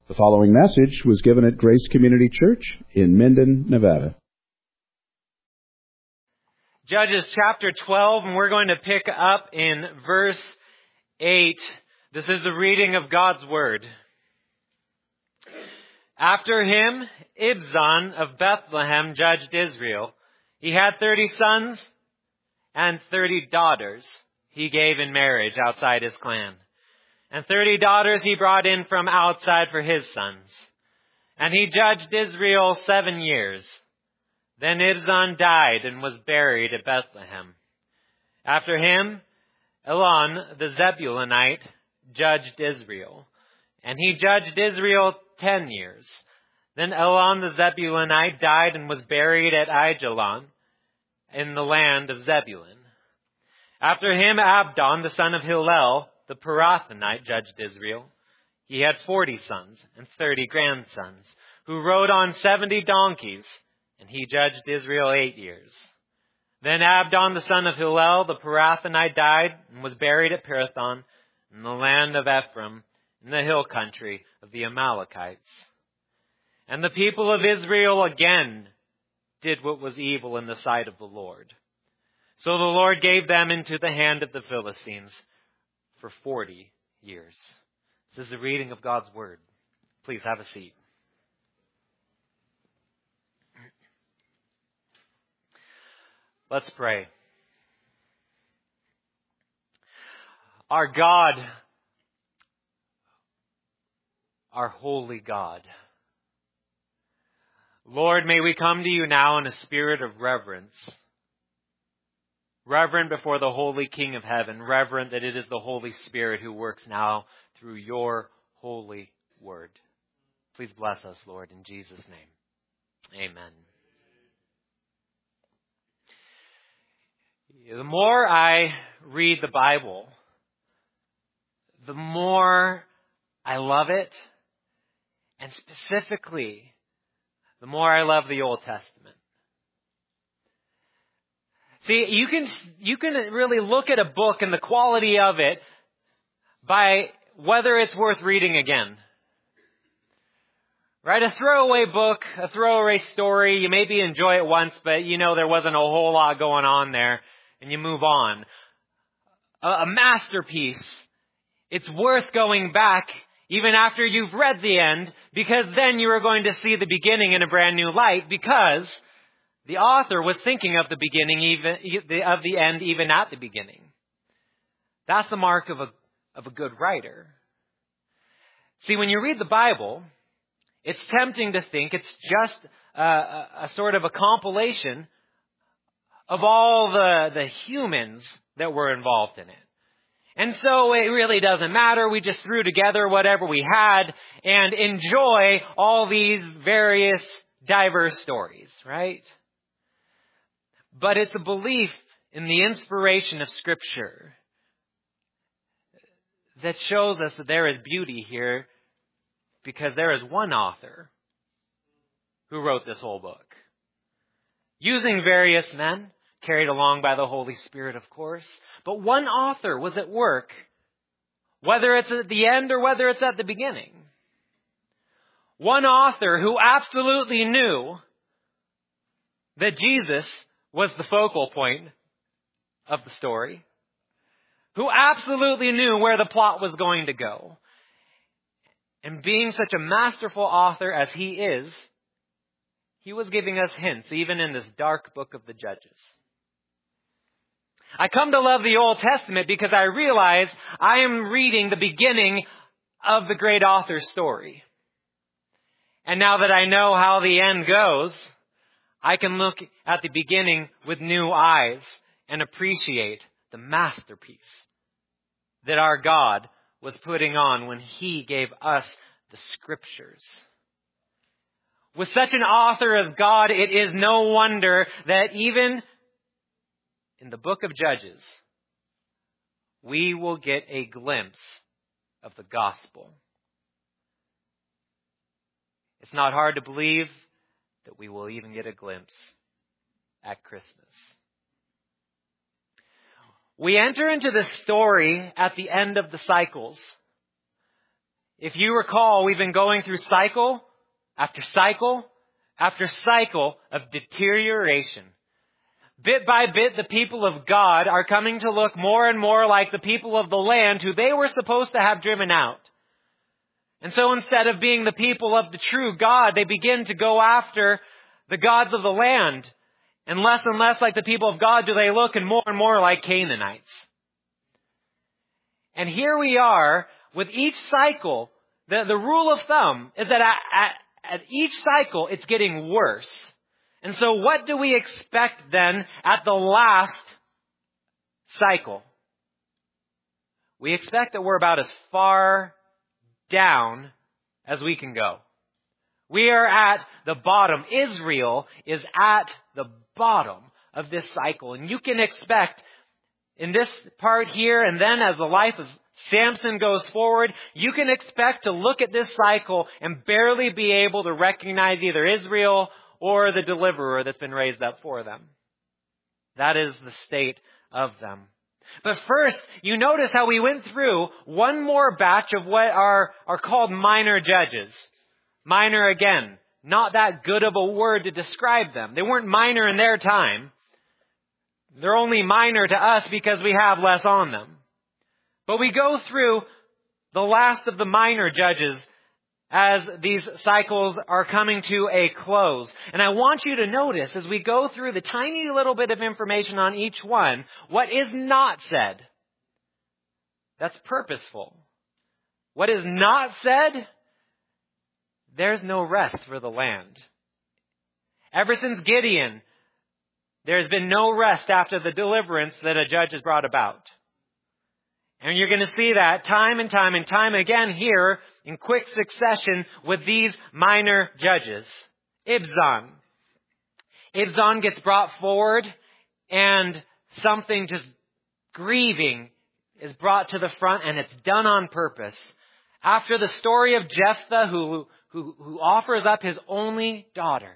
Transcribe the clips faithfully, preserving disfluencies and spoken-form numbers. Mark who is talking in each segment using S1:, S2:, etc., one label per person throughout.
S1: The following message was given at Grace Community Church in Minden, Nevada.
S2: Judges chapter twelve, and we're going to pick up in verse eight. This is the reading of God's Word. After him, Ibzan of Bethlehem judged Israel. He had thirty sons and thirty daughters he gave in marriage outside his clan. And thirty daughters he brought in from outside for his sons. And he judged Israel seven years. Then Ibzan died and was buried at Bethlehem. After him, Elon the Zebulunite judged Israel. And he judged Israel ten years. Then Elon the Zebulunite died and was buried at Aijalon in the land of Zebulun. After him, Abdon the son of Hillel, the Pirathonite, judged Israel. He had forty sons and thirty grandsons, who rode on seventy donkeys, and he judged Israel eight years. Then Abdon the son of Hillel, the Pirathonite, died and was buried at Pirathon in the land of Ephraim, in the hill country of the Amalekites. And the people of Israel again did what was evil in the sight of the Lord. So the Lord gave them into the hand of the Philistines for forty years. This is the reading of God's Word. Please have a seat. Let's pray. Our God, our holy God, Lord, may we come to you now in a spirit of reverence. Reverent before the Holy King of Heaven. Reverent that it is the Holy Spirit who works now through your holy word. Please bless us, Lord, in Jesus' name. Amen. The more I read the Bible, the more I love it. And specifically, the more I love the Old Testament. See, you can you can really look at a book and the quality of it by whether it's worth reading again. Right? A throwaway book, a throwaway story, you maybe enjoy it once, but you know there wasn't a whole lot going on there, and you move on. A, a masterpiece, it's worth going back even after you've read the end, because then you are going to see the beginning in a brand new light, because the author was thinking of the beginning, even of the end, even at the beginning. That's the mark of a of a good writer. See, when you read the Bible, it's tempting to think it's just a, a, a sort of a compilation of all the the humans that were involved in it. And so it really doesn't matter. We just threw together whatever we had and enjoy all these various diverse stories, right? But it's a belief in the inspiration of Scripture that shows us that there is beauty here, because there is one author who wrote this whole book. Using various men, carried along by the Holy Spirit, of course. But one author was at work, whether it's at the end or whether it's at the beginning. One author who absolutely knew that Jesus was the focal point of the story, who absolutely knew where the plot was going to go. And being such a masterful author as he is, he was giving us hints, even in this dark book of the Judges. I come to love the Old Testament because I realize I am reading the beginning of the great author's story. And now that I know how the end goes, I can look at the beginning with new eyes and appreciate the masterpiece that our God was putting on when He gave us the Scriptures. With such an author as God, it is no wonder that even in the book of Judges, we will get a glimpse of the gospel. It's not hard to believe that we will even get a glimpse at Christmas. We enter into the story at the end of the cycles. If you recall, we've been going through cycle after cycle after cycle of deterioration. Bit by bit, the people of God are coming to look more and more like the people of the land who they were supposed to have driven out. And so instead of being the people of the true God, they begin to go after the gods of the land. And less and less like the people of God do they look, and more and more like Canaanites. And here we are with each cycle. The, the rule of thumb is that at, at, at each cycle it's getting worse. And so what do we expect then at the last cycle? We expect that we're about as far down as we can go. We are at the bottom. Israel is at the bottom of this cycle. And you can expect in this part here, and then as the life of Samson goes forward, you can expect to look at this cycle and barely be able to recognize either Israel or the deliverer that's been raised up for them. That is the state of them. But first, you notice how we went through one more batch of what are, are called minor judges. Minor, again, not that good of a word to describe them. They weren't minor in their time. They're only minor to us because we have less on them. But we go through the last of the minor judges as these cycles are coming to a close. And I want you to notice as we go through the tiny little bit of information on each one, what is not said. That's purposeful. What is not said, there's no rest for the land. Ever since Gideon, there's been no rest after the deliverance that a judge has brought about. And you're going to see that time and time and time again here in quick succession with these minor judges. Ibzan. Ibzan gets brought forward and something just grieving is brought to the front, and it's done on purpose. After the story of Jephthah who, who, who offers up his only daughter,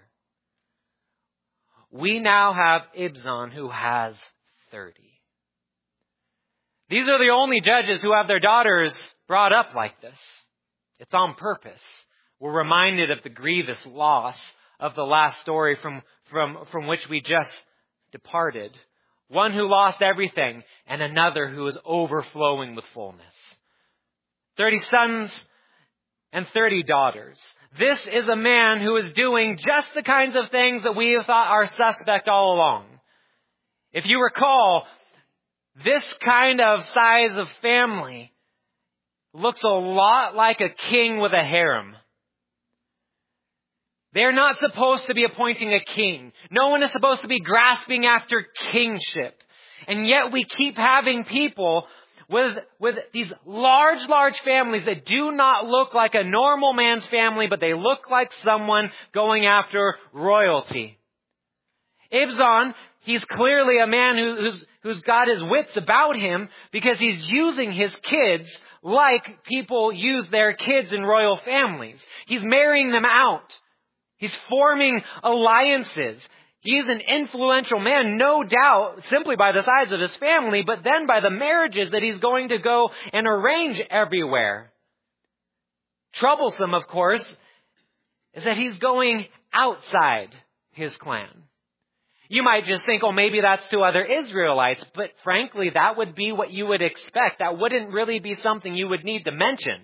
S2: we now have Ibzan who has thirty. These are the only judges who have their daughters brought up like this. It's on purpose. We're reminded of the grievous loss of the last story from, from, from which we just departed. One who lost everything and another who is overflowing with fullness. Thirty sons and thirty daughters. This is a man who is doing just the kinds of things that we have thought are suspect all along. If you recall, this kind of size of family looks a lot like a king with a harem. They're not supposed to be appointing a king. No one is supposed to be grasping after kingship. And yet we keep having people with, with these large, large families that do not look like a normal man's family, but they look like someone going after royalty. Ibzan, he's clearly a man who, who's, who's got his wits about him because he's using his kids like people use their kids in royal families. He's marrying them out. He's forming alliances. He's an influential man, no doubt, simply by the size of his family, but then by the marriages that he's going to go and arrange everywhere. Troublesome, of course, is that he's going outside his clan. You might just think, oh, maybe that's to other Israelites, but frankly, that would be what you would expect. That wouldn't really be something you would need to mention.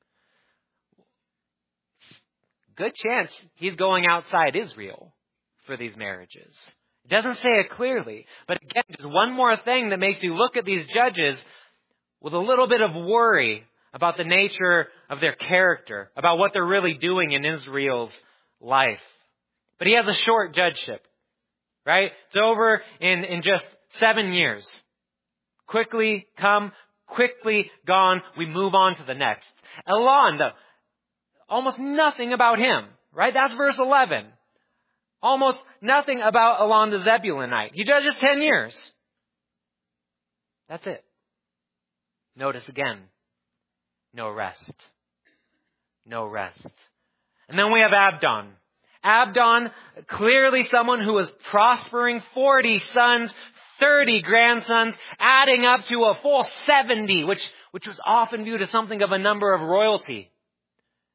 S2: Good chance he's going outside Israel for these marriages. It doesn't say it clearly, but again, just one more thing that makes you look at these judges with a little bit of worry about the nature of their character, about what they're really doing in Israel's life. But he has a short judgeship, right? It's over in, in just seven years. Quickly come, quickly gone. We move on to the next. Elon, though, almost nothing about him, right? That's verse eleven. Almost nothing about Elon the Zebulunite. He judges ten years. That's it. Notice again, no rest. No rest. And then we have Abdon. Abdon, clearly someone who was prospering, forty sons, thirty grandsons, adding up to a full seventy, which, which was often viewed as something of a number of royalty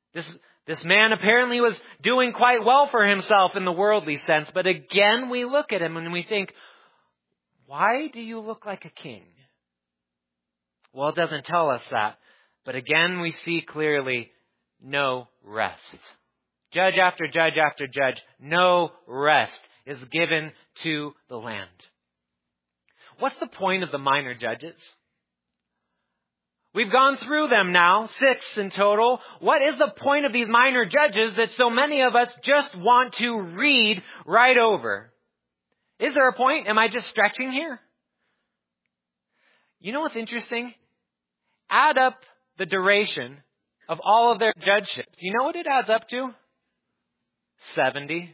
S2: This, this man apparently was doing quite well for himself in the worldly sense. But again, we look at him and we think, why do you look like a king? Well, it doesn't tell us that. But again, we see clearly no rest. Judge after judge after judge, no rest is given to the land. What's the point of the minor judges? We've gone through them now, six in total. What is the point of these minor judges that so many of us just want to read right over? Is there a point? Am I just stretching here? You know what's interesting? Add up the duration of all of their judgeships. You know what it adds up to? seventy.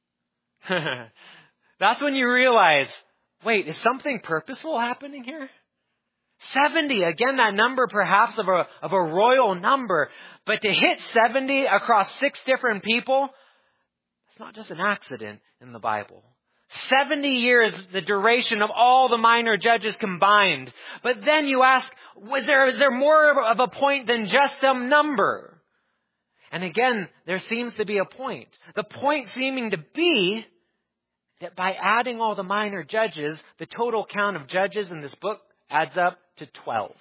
S2: That's when you realize, wait, is something purposeful happening here? seventy, again, that number perhaps of a, of a royal number. But to hit seventy across six different people, it's not just an accident in the Bible. seventy years, the duration of all the minor judges combined. But then you ask, was there, is there more of a point than just some number? And again, there seems to be a point. The point seeming to be that by adding all the minor judges, the total count of judges in this book adds up to twelve.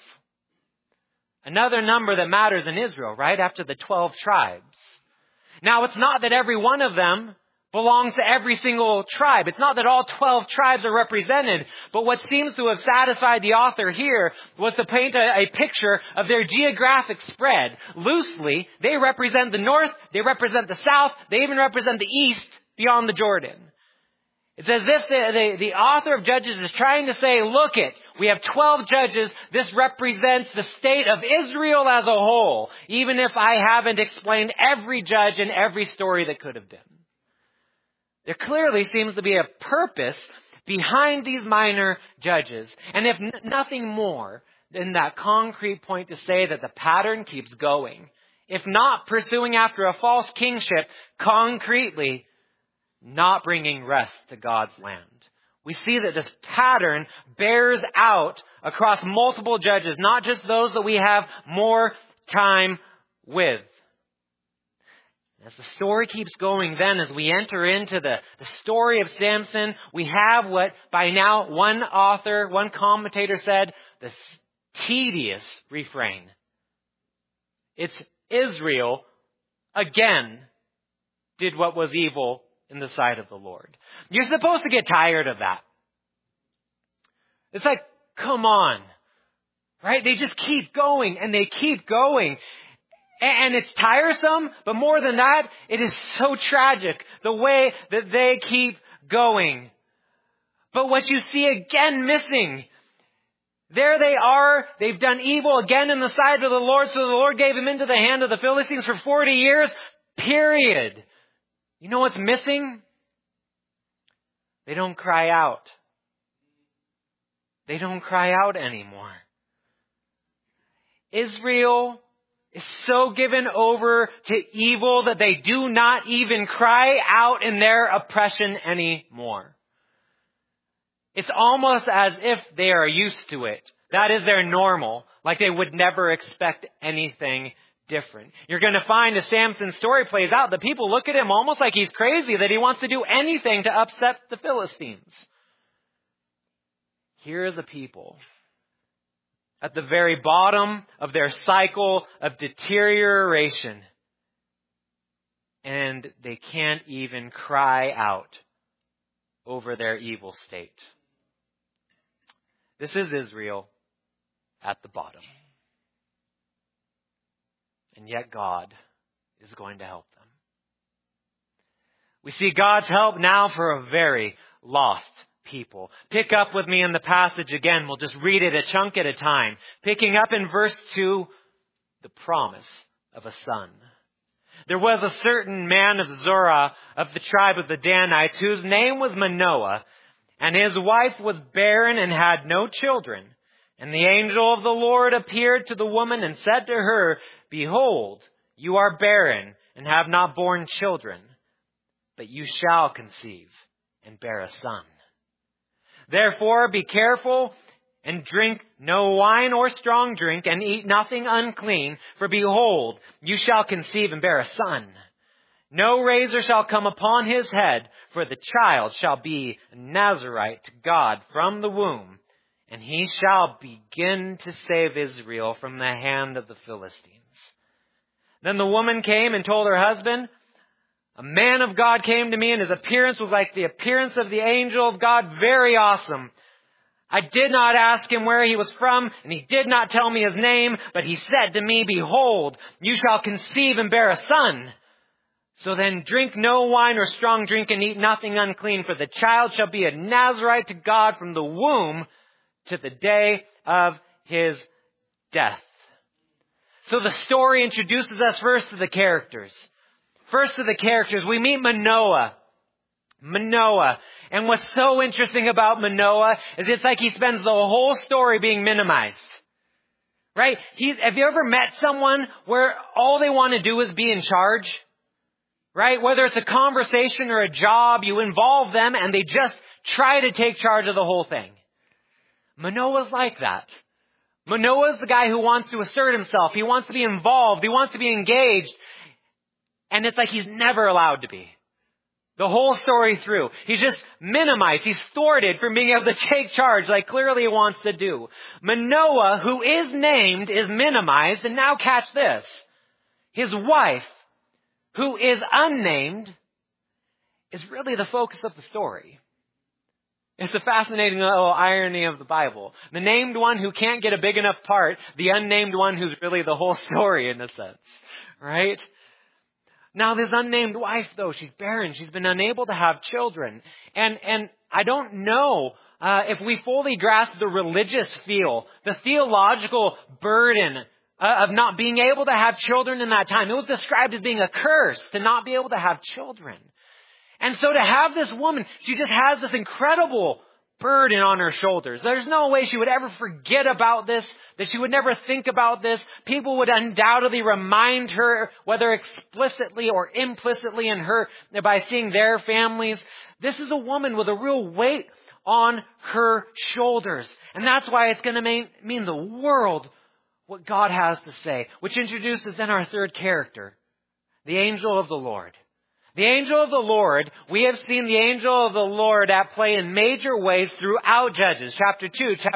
S2: Another number that matters in Israel, right? After the twelve tribes. Now, it's not that every one of them belongs to every single tribe. It's not that all twelve tribes are represented. But what seems to have satisfied the author here was to paint a, a picture of their geographic spread. Loosely, they represent the north, they represent the south, they even represent the east beyond the Jordan. It's as if the, the, the author of Judges is trying to say, look it, we have twelve judges. This represents the state of Israel as a whole, even if I haven't explained every judge and every story that could have been. There clearly seems to be a purpose behind these minor judges. And if n- nothing more than that concrete point to say that the pattern keeps going. If not pursuing after a false kingship, concretely not bringing rest to God's land. We see that this pattern bears out across multiple judges, not just those that we have more time with. As the story keeps going then, as we enter into the, the story of Samson, we have what by now one author, one commentator said, the tedious refrain. It's Israel again did what was evil in the sight of the Lord. You're supposed to get tired of that. It's like, come on. Right? They just keep going and they keep going. And it's tiresome, but more than that, it is so tragic the way that they keep going. But what you see again missing, there they are, they've done evil again in the sight of the Lord, so the Lord gave them into the hand of the Philistines for forty years, period. You know what's missing? They don't cry out. They don't cry out anymore. Israel is so given over to evil that they do not even cry out in their oppression anymore. It's almost as if they are used to it. That is their normal, like they would never expect anything different. You're going to find as Samson's story plays out, that people look at him almost like he's crazy, that he wants to do anything to upset the Philistines. Here is a people at the very bottom of their cycle of deterioration. And they can't even cry out over their evil state. This is Israel at the bottom. And yet God is going to help them. We see God's help now for a very lost people. Pick up with me in the passage again. We'll just read it a chunk at a time. Picking up in verse two, the promise of a son. There was a certain man of Zorah of the tribe of the Danites whose name was Manoah, and his wife was barren and had no children. And the angel of the Lord appeared to the woman and said to her, Behold, you are barren and have not borne children, but you shall conceive and bear a son. Therefore, be careful And drink no wine or strong drink, and eat nothing unclean, for behold, you shall conceive and bear a son. No razor shall come upon his head, for the child shall be a Nazarite to God from the womb, and he shall begin to save Israel from the hand of the Philistines. Then the woman came and told her husband, a man of God came to me, and his appearance was like the appearance of the angel of God, very awesome. I did not ask him where he was from, and he did not tell me his name, but he said to me, behold, you shall conceive and bear a son. So then drink no wine or strong drink, and eat nothing unclean, for the child shall be a Nazarite to God from the womb to the day of his death. So the story introduces us first to the characters. First to the characters, we meet Manoah. Manoah. And what's so interesting about Manoah is it's like he spends the whole story being minimized. Right? He's, have you ever met someone where all they want to do is be in charge? Right? Whether it's a conversation or a job, you involve them and they just try to take charge of the whole thing. Manoah's like that. Manoah's the guy who wants to assert himself. He wants to be involved. He wants to be engaged. And it's like he's never allowed to be. The whole story through. He's just minimized. He's thwarted from being able to take charge like clearly he wants to do. Manoah, who is named, is minimized. And now catch this. His wife, who is unnamed, is really the focus of the story. It's a fascinating little irony of the Bible. The named one who can't get a big enough part, the unnamed one who's really the whole story in a sense. Right? Now this unnamed wife, though, she's barren. She's been unable to have children. And and I don't know uh, if we fully grasp the religious feel, the theological burden uh, of not being able to have children in that time. It was described as being a curse to not be able to have children. And so to have this woman, she just has this incredible burden on her shoulders. There's no way she would ever forget about this, that she would never think about this. People would undoubtedly remind her, whether explicitly or implicitly in her, by seeing their families. This is a woman with a real weight on her shoulders. And that's why it's going to mean, mean the world what God has to say, which introduces then our third character, the angel of the Lord. The angel of the Lord, we have seen the angel of the Lord at play in major ways throughout Judges, chapter two, chapter.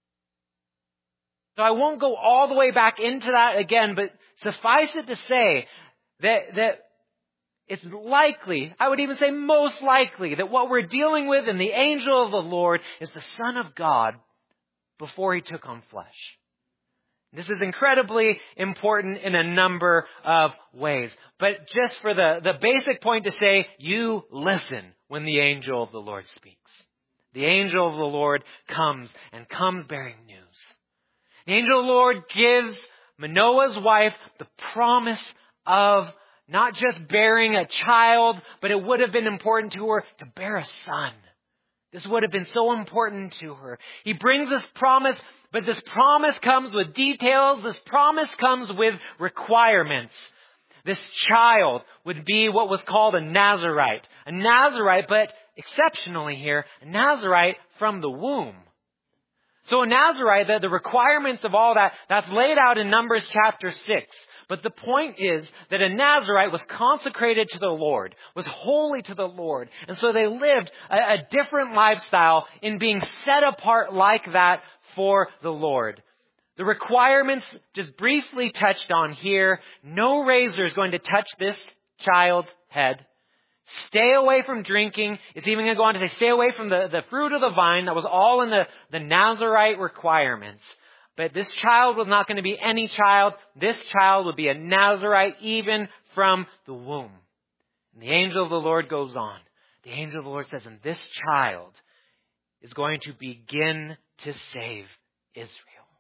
S2: So I won't go all the way back into that again, but suffice it to say that, that it's likely, I would even say most likely, that what we're dealing with in the angel of the Lord is the Son of God before he took on flesh. This is incredibly important in a number of ways. But just for the, the basic point to say, you listen when the angel of the Lord speaks. The angel of the Lord comes and comes bearing news. The angel of the Lord gives Manoah's wife the promise of not just bearing a child, but it would have been important to her to bear a son. This would have been so important to her. He brings this promise, but this promise comes with details. This promise comes with requirements. This child would be what was called a Nazarite. A Nazarite, but exceptionally here, a Nazarite from the womb. So a Nazarite, the, the requirements of all that, that's laid out in Numbers chapter six. But the point is that a Nazarite was consecrated to the Lord, was holy to the Lord. And so they lived a, a different lifestyle in being set apart like that for the Lord. The requirements just briefly touched on here. No razor is going to touch this child's head. Stay away from drinking. It's even going to go on to say stay away from the, the fruit of the vine. That was all in the, the Nazarite requirements. But this child was not going to be any child. This child would be a Nazarite even from the womb. And the angel of the Lord goes on. The angel of the Lord says, and this child is going to begin to save Israel.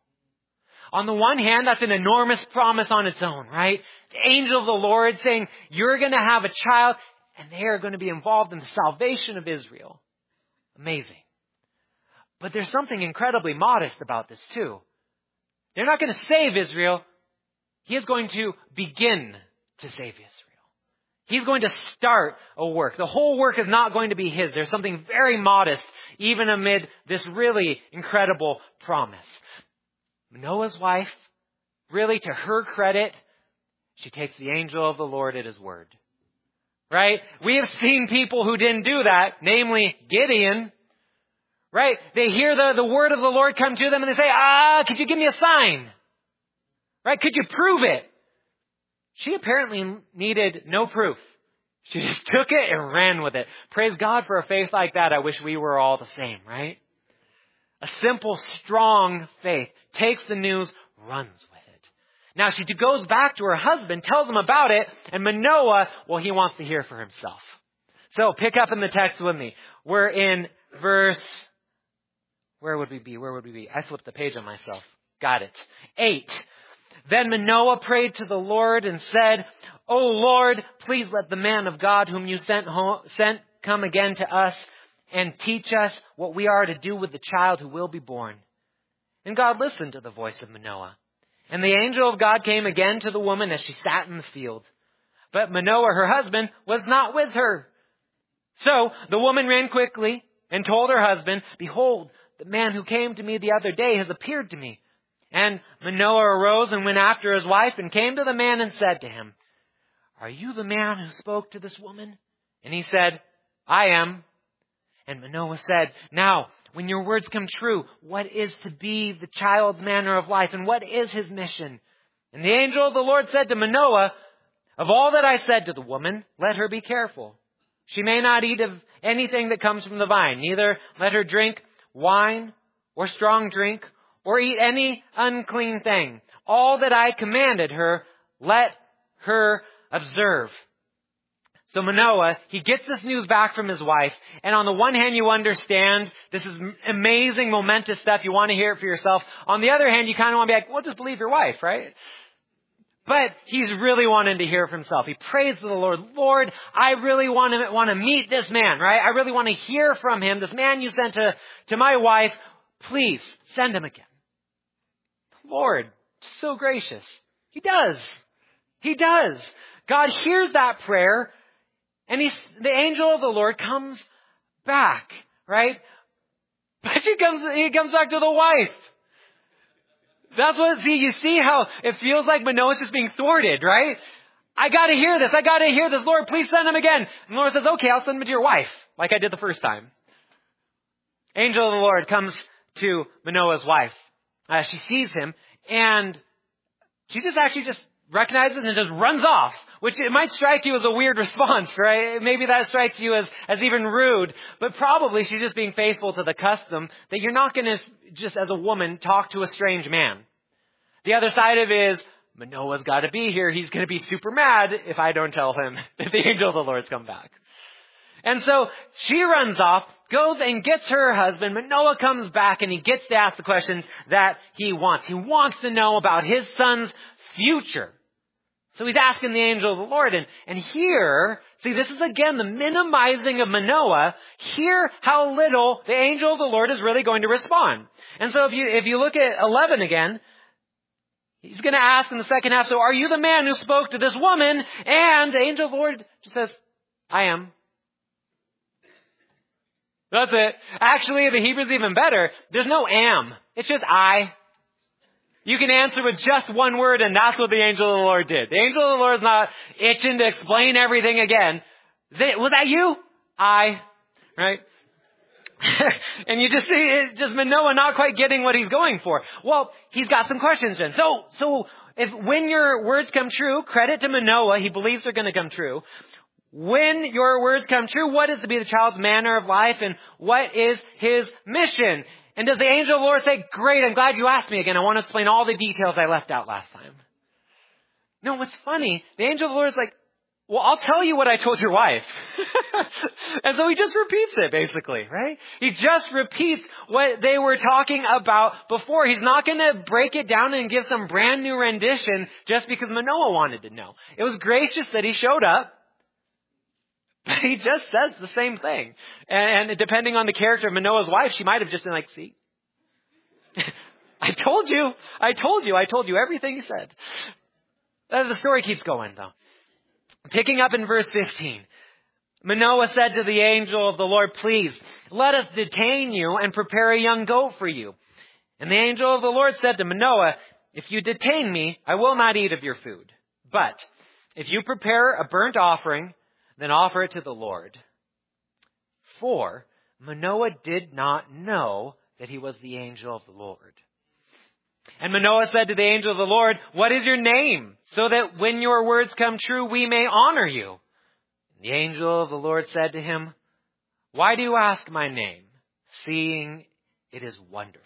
S2: On the one hand, that's an enormous promise on its own, right? The angel of the Lord saying, you're going to have a child and they are going to be involved in the salvation of Israel. Amazing. But there's something incredibly modest about this too. They're not going to save Israel. He is going to begin to save Israel. He's going to start a work. The whole work is not going to be his. There's something very modest, even amid this really incredible promise. Manoah's wife, really to her credit, she takes the angel of the Lord at his word. Right? We have seen people who didn't do that, namely Gideon. Right? They hear the, the word of the Lord come to them and they say, ah, could you give me a sign? Right? Could you prove it? She apparently needed no proof. She just took it and ran with it. Praise God for a faith like that. I wish we were all the same, right? A simple, strong faith takes the news, runs with it. Now she goes back to her husband, tells him about it, and Manoah, well, he wants to hear for himself. So pick up in the text with me. We're in verse, where would we be? Where would we be? I flipped the page on myself. Got it. Eight. Then Manoah prayed to the Lord and said, O Lord, please let the man of God whom you sent, home, sent come again to us and teach us what we are to do with the child who will be born. And God listened to the voice of Manoah. And the angel of God came again to the woman as she sat in the field. But Manoah, her husband, was not with her. So the woman ran quickly and told her husband, Behold, the man who came to me the other day has appeared to me. And Manoah arose and went after his wife and came to the man and said to him, Are you the man who spoke to this woman? And he said, I am. And Manoah said, Now, when your words come true, what is to be the child's manner of life, and what is his mission? And the angel of the Lord said to Manoah, Of all that I said to the woman, let her be careful. She may not eat of anything that comes from the vine, neither let her drink wine or strong drink, or eat any unclean thing. All that I commanded her, let her observe. So Manoah, he gets this news back from his wife. And on the one hand, you understand this is amazing, momentous stuff. You want to hear it for yourself. On the other hand, you kind of want to be like, well, just believe your wife, right? But he's really wanting to hear it for himself. He prays to the Lord, Lord, I really want to, want to meet this man, right? I really want to hear from him. This man you sent to, to my wife, please send him again. Lord, so gracious. He does. He does. God hears that prayer, and he's, the angel of the Lord comes back, right? But he comes, he comes back to the wife. That's what, see, you see how it feels like Manoah's just being thwarted, right? I gotta hear this. I gotta hear this. Lord, please send him again. And the Lord says, okay, I'll send him to your wife, like I did the first time. Angel of the Lord comes to Manoah's wife. Uh, she sees him, and she just actually just recognizes and just runs off, which it might strike you as a weird response, right? Maybe that strikes you as, as even rude, but probably she's just being faithful to the custom that you're not going to, just as a woman, talk to a strange man. The other side of it is, Manoah's got to be here. He's going to be super mad if I don't tell him that the angel of the Lord's come back. And so she runs off, goes and gets her husband. Manoah comes back and he gets to ask the questions that he wants. He wants to know about his son's future. So he's asking the angel of the Lord. And, and here, see, this is again the minimizing of Manoah. Hear how little the angel of the Lord is really going to respond. And so if you, if you look at eleven again, he's going to ask in the second half, so are you the man who spoke to this woman? And the angel of the Lord just says, I am. That's it. Actually, the Hebrew's even better. There's no am. It's just I. You can answer with just one word, and that's what the angel of the Lord did. The angel of the Lord is not itching to explain everything again. Was that you? I. Right? And you just see it's just Manoah not quite getting what he's going for. Well, he's got some questions then. So, so if when your words come true, credit to Manoah, he believes they're going to come true. When your words come true, what is to be the child's manner of life and what is his mission? And does the angel of the Lord say, great, I'm glad you asked me again. I want to explain all the details I left out last time. No, what's funny, the angel of the Lord is like, well, I'll tell you what I told your wife. And so he just repeats it, basically, right? He just repeats what they were talking about before. He's not going to break it down and give some brand new rendition just because Manoah wanted to know. It was gracious that he showed up. But he just says the same thing. And depending on the character of Manoah's wife, she might have just been like, see, I told you, I told you, I told you everything he said. The story keeps going, though. Picking up in verse fifteen. Manoah said to the angel of the Lord, please, let us detain you and prepare a young goat for you. And the angel of the Lord said to Manoah, if you detain me, I will not eat of your food. But if you prepare a burnt offering, then offer it to the Lord. For Manoah did not know that he was the angel of the Lord. And Manoah said to the angel of the Lord, what is your name? So that when your words come true, we may honor you. The angel of the Lord said to him, why do you ask my name, seeing it is wonderful?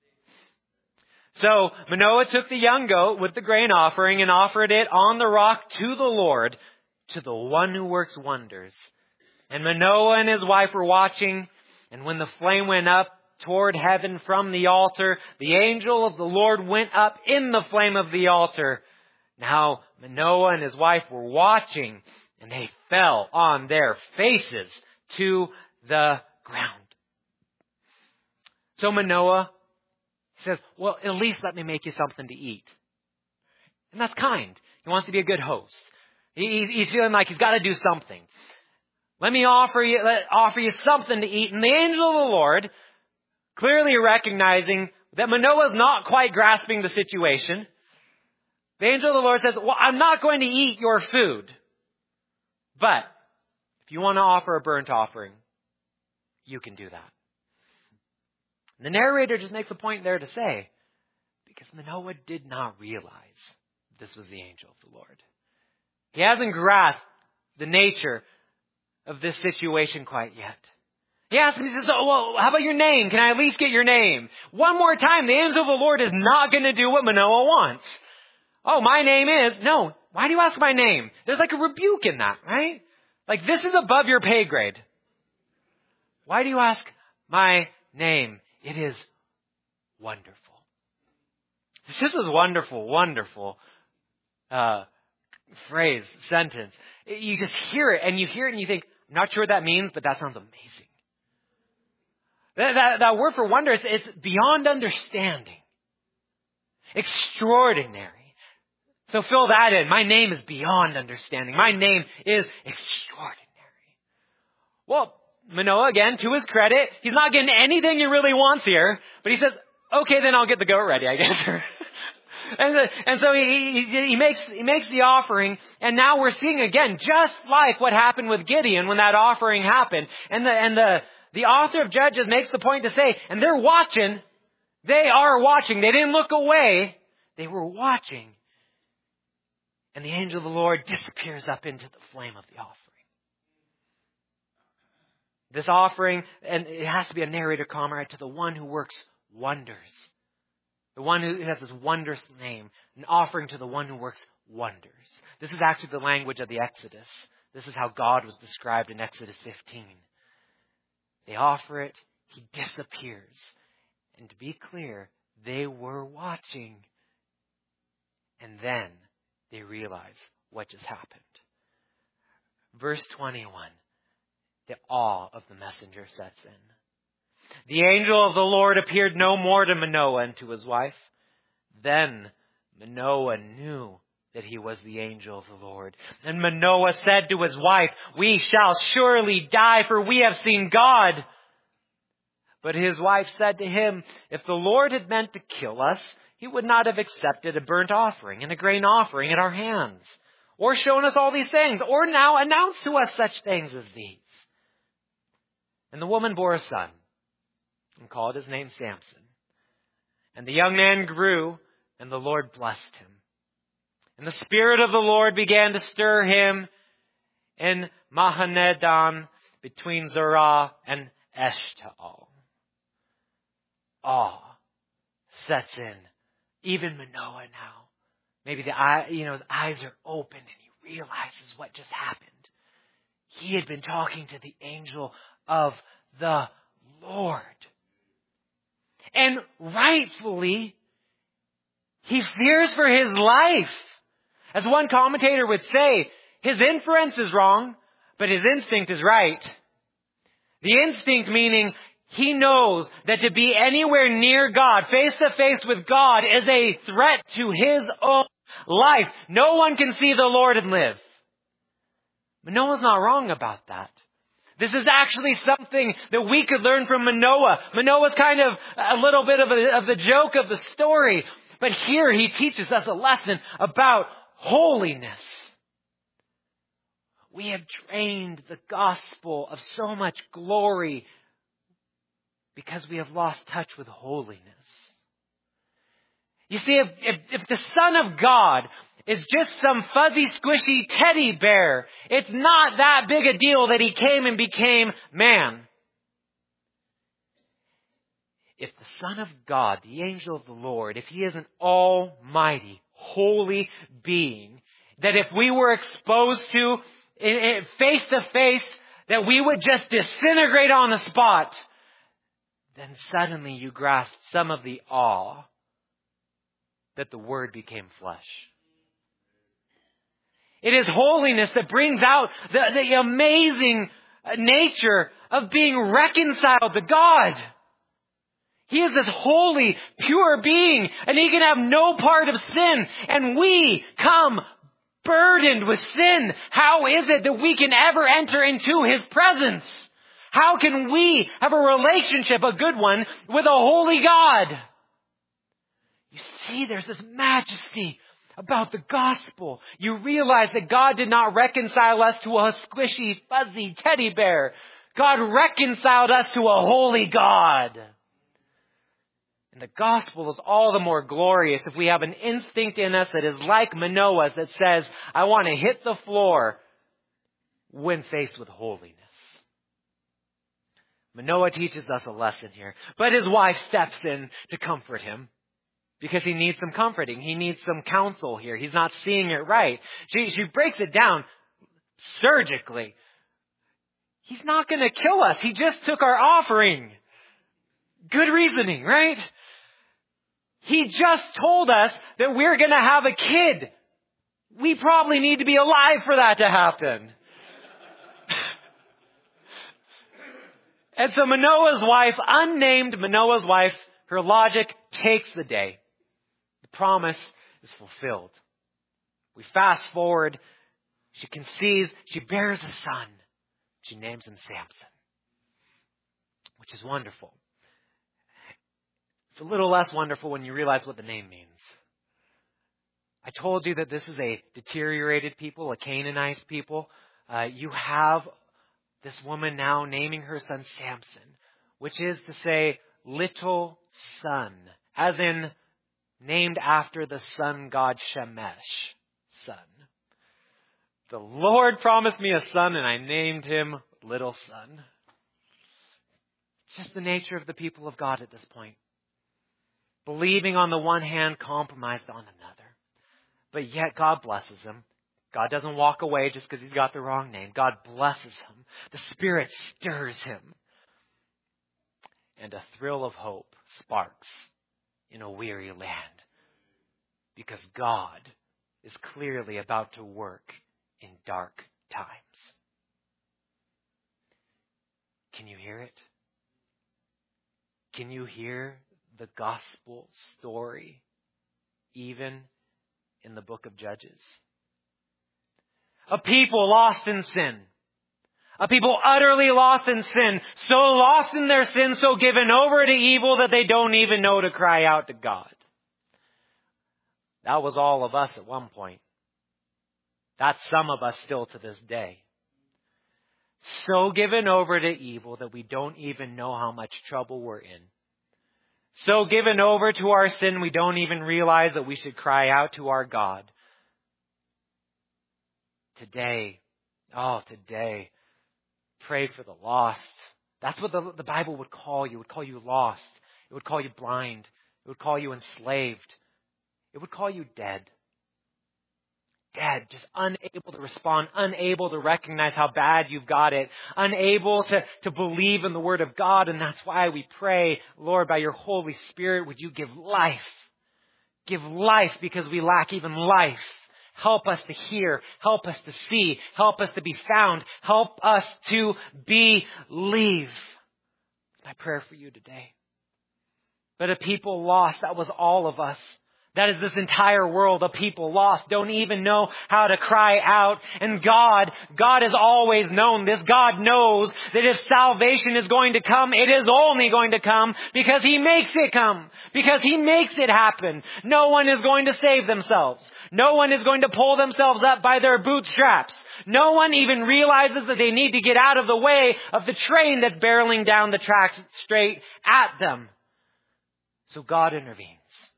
S2: So Manoah took the young goat with the grain offering and offered it on the rock to the Lord, to the one who works wonders. And Manoah and his wife were watching, and when the flame went up toward heaven from the altar, the angel of the Lord went up in the flame of the altar. Now Manoah and his wife were watching, and they fell on their faces to the ground. So Manoah says, well, at least let me make you something to eat. And that's kind. He wants to be a good host. He, he's feeling like he's got to do something. Let me offer you, let, offer you something to eat. And the angel of the Lord, clearly recognizing that Manoah's not quite grasping the situation, the angel of the Lord says, well, I'm not going to eat your food. But if you want to offer a burnt offering, you can do that. And the narrator just makes a point there to say, because Manoah did not realize this was the angel of the Lord. He hasn't grasped the nature of this situation quite yet. He asks him, he says, oh, well, how about your name? Can I at least get your name? One more time, the angel of the Lord is not going to do what Manoah wants. Oh, my name is, no. Why do you ask my name? There's like a rebuke in that, right? Like, this is above your pay grade. Why do you ask my name? It is wonderful. This is wonderful, wonderful uh, phrase, sentence. You just hear it, and you hear it, and you think, I'm not sure what that means, but that sounds amazing. That, that, that word for wonder, it's, it's beyond understanding. Extraordinary. So fill that in. My name is beyond understanding. My name is extraordinary. Well, Manoah, again, to his credit, he's not getting anything he really wants here, but he says, okay, then I'll get the goat ready, I guess. and, the, and so he, he, he makes, he makes the offering, and now we're seeing again, just like what happened with Gideon when that offering happened. And the, and the, the author of Judges makes the point to say, and they're watching, they are watching, they didn't look away, they were watching. And the angel of the Lord disappears up into the flame of the offering. This offering, and it has to be a narrator comrade, to the one who works wonders. The one who has this wondrous name. An offering to the one who works wonders. This is actually the language of the Exodus. This is how God was described in Exodus fifteen. They offer it, he disappears. And to be clear, they were watching. And then they realize what just happened. Verse twenty-one. The awe of the messenger sets in. The angel of the Lord appeared no more to Manoah and to his wife. Then Manoah knew that he was the angel of the Lord. And Manoah said to his wife, we shall surely die, for we have seen God. But his wife said to him, if the Lord had meant to kill us, he would not have accepted a burnt offering and a grain offering at our hands, or shown us all these things, or now announced to us such things as these. And the woman bore a son, and called his name Samson. And the young man grew, and the Lord blessed him. And the Spirit of the Lord began to stir him in Mahaneh-dan, between Zorah and Eshtaol. Awe sets in. Even Manoah now. Maybe the eye, you know, his eyes are open and he realizes what just happened. He had been talking to the angel of the Lord. And rightfully, he fears for his life. As one commentator would say, his inference is wrong, but his instinct is right. The instinct meaning he knows that to be anywhere near God, face to face with God, is a threat to his own life. No one can see the Lord and live. Manoah's not wrong about that. This is actually something that we could learn from Manoah. Manoah's kind of a little bit of, a, of the joke of the story. But here he teaches us a lesson about holiness. We have drained the gospel of so much glory because we have lost touch with holiness. You see, if, if, if the Son of God is just some fuzzy, squishy teddy bear, it's not that big a deal that he came and became man. If the Son of God, the angel of the Lord, if he is an almighty, holy being, that if we were exposed to face to face, that we would just disintegrate on the spot, then suddenly you grasp some of the awe that the Word became flesh. It is holiness that brings out the, the amazing nature of being reconciled to God. He is this holy, pure being, and he can have no part of sin. And we come burdened with sin. How is it that we can ever enter into his presence? How can we have a relationship, a good one, with a holy God? You see, there's this majesty about the gospel. You realize that God did not reconcile us to a squishy, fuzzy teddy bear. God reconciled us to a holy God. And the gospel is all the more glorious if we have an instinct in us that is like Manoah's, that says, I want to hit the floor when faced with holiness. Manoah teaches us a lesson here, but his wife steps in to comfort him because he needs some comforting. He needs some counsel here. He's not seeing it right. She, she breaks it down surgically. He's not going to kill us. He just took our offering. Good reasoning, right? He just told us that we're going to have a kid. We probably need to be alive for that to happen. And so Manoah's wife, unnamed Manoah's wife, her logic takes the day. The promise is fulfilled. We fast forward. She conceives. She bears a son. She names him Samson, which is wonderful. It's a little less wonderful when you realize what the name means. I told you that this is a deteriorated people, a Canaanite people. Uh, you have this woman now naming her son Samson, which is to say little son, as in named after the sun god Shemesh, son. The Lord promised me a son and I named him little son. It's just the nature of the people of God at this point. Believing on the one hand, compromised on another. But yet God blesses him. God doesn't walk away just because he's got the wrong name. God blesses him. The Spirit stirs him. And a thrill of hope sparks in a weary land. Because God is clearly about to work in dark times. Can you hear it? Can you hear the gospel story even in the book of Judges? A people lost in sin. A people utterly lost in sin. So lost in their sin, so given over to evil that they don't even know to cry out to God. That was all of us at one point. That's some of us still to this day. So given over to evil that we don't even know how much trouble we're in. So given over to our sin, we don't even realize that we should cry out to our God. Today, oh, today, pray for the lost. That's what the, the Bible would call you. It would call you lost. It would call you blind. It would call you enslaved. It would call you dead. Dead, just unable to respond, unable to recognize how bad you've got it, unable to, to believe in the Word of God. And that's why we pray, Lord, by your Holy Spirit, would you give life? Give life because we lack even life. Help us to hear. Help us to see. Help us to be found. Help us to believe. My prayer for you today. But a people lost, that was all of us. That is this entire world of people lost, don't even know how to cry out. And God, God has always known this. God knows that if salvation is going to come, it is only going to come because He makes it come. Because He makes it happen. No one is going to save themselves. No one is going to pull themselves up by their bootstraps. No one even realizes that they need to get out of the way of the train that's barreling down the tracks straight at them. So God intervenes.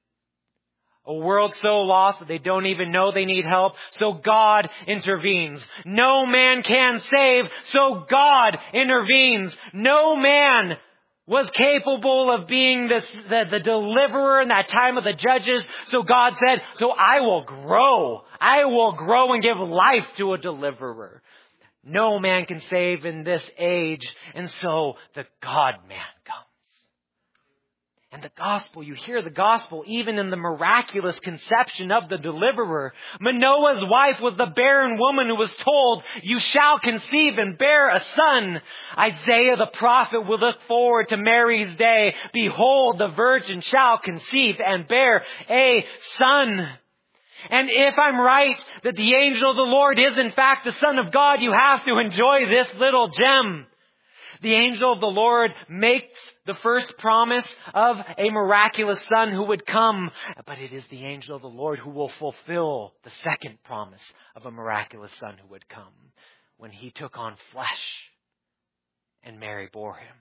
S2: A world so lost that they don't even know they need help, so God intervenes. No man can save, so God intervenes. No man was capable of being this, the, the deliverer in that time of the judges, so God said, so I will grow. I will grow and give life to a deliverer. No man can save in this age, and so the God-man comes. And the gospel, you hear the gospel even in the miraculous conception of the deliverer. Manoah's wife was the barren woman who was told, you shall conceive and bear a son. Isaiah the prophet will look forward to Mary's day. Behold, the virgin shall conceive and bear a son. And if I'm right that the angel of the Lord is in fact the Son of God, you have to enjoy this little gem. The angel of the Lord makes the first promise of a miraculous son who would come. But it is the angel of the Lord who will fulfill the second promise of a miraculous son who would come when He took on flesh and Mary bore Him.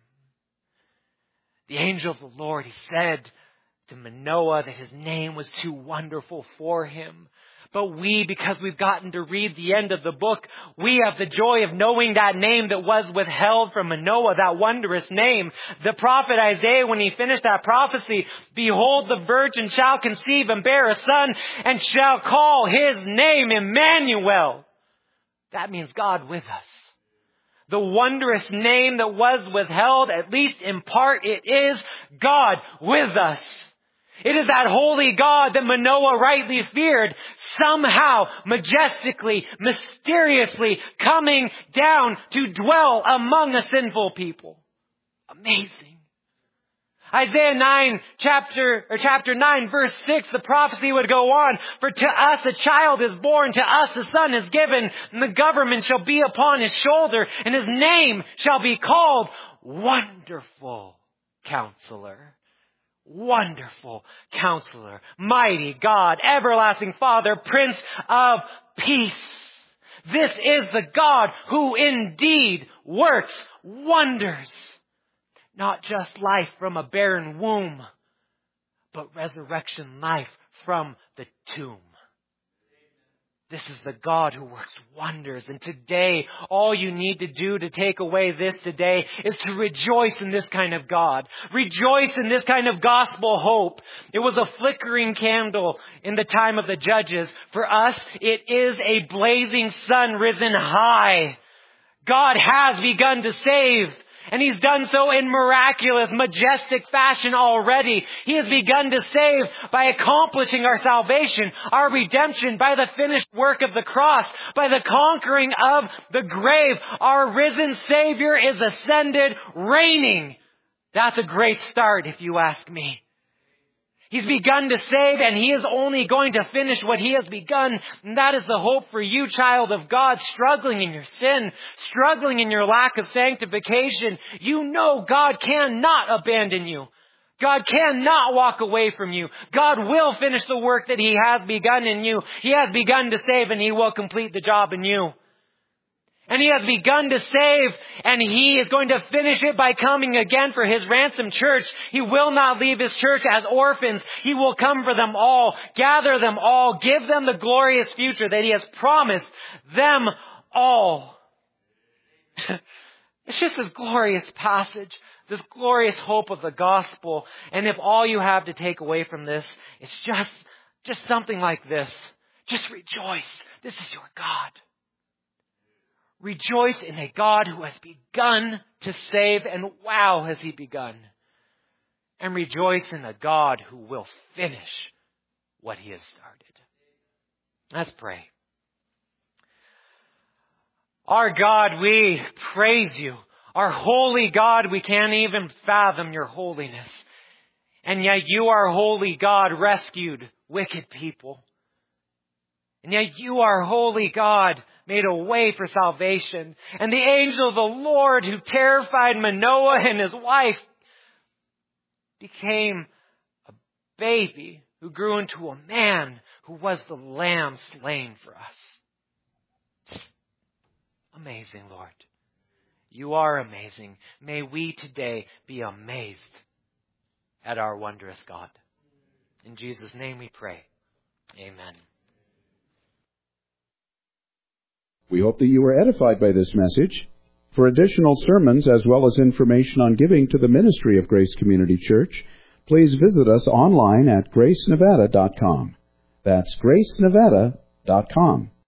S2: The angel of the Lord, he said to Manoah that his name was too wonderful for him. But we, because we've gotten to read the end of the book, we have the joy of knowing that name that was withheld from Manoah, that wondrous name. The prophet Isaiah, when he finished that prophecy, behold, the virgin shall conceive and bear a son and shall call his name Emmanuel. That means God with us. The wondrous name that was withheld, at least in part, it is God with us. It is that holy God that Manoah rightly feared, somehow, majestically, mysteriously coming down to dwell among a sinful people. Amazing. Isaiah nine, chapter, or chapter nine, verse six, the prophecy would go on, for to us a child is born, to us a son is given, and the government shall be upon his shoulder, and his name shall be called Wonderful Counselor. Wonderful Counselor, Mighty God, Everlasting Father, Prince of Peace. This is the God who indeed works wonders. Not just life from a barren womb, but resurrection life from the tomb. This is the God who works wonders. And today, all you need to do to take away this today is to rejoice in this kind of God. Rejoice in this kind of gospel hope. It was a flickering candle in the time of the judges. For us, it is a blazing sun risen high. God has begun to save. And He's done so in miraculous, majestic fashion already. He has begun to save by accomplishing our salvation, our redemption, by the finished work of the cross, by the conquering of the grave. Our risen Savior is ascended, reigning. That's a great start, if you ask me. He's begun to save, and He is only going to finish what He has begun. And that is the hope for you, child of God, struggling in your sin, struggling in your lack of sanctification. You know God cannot abandon you. God cannot walk away from you. God will finish the work that He has begun in you. He has begun to save, and He will complete the job in you. And He has begun to save, and He is going to finish it by coming again for His ransomed church. He will not leave His church as orphans. He will come for them all, gather them all, give them the glorious future that He has promised them all. It's just this glorious passage, this glorious hope of the gospel. And if all you have to take away from this, it's just, just something like this. Just rejoice. This is your God. Rejoice in a God who has begun to save, and wow, has He begun. And rejoice in a God who will finish what He has started. Let's pray. Our God, we praise You. Our holy God, we can't even fathom Your holiness. And yet You, our holy God, rescued wicked people. And yet you, our holy God, made a way for salvation. And the angel of the Lord who terrified Manoah and his wife became a baby who grew into a man who was the lamb slain for us. Amazing, Lord. You are amazing. May we today be amazed at our wondrous God. In Jesus' name we pray. Amen.
S1: We hope that you were edified by this message. For additional sermons as well as information on giving to the ministry of Grace Community Church, please visit us online at grace nevada dot com. That's grace nevada dot com.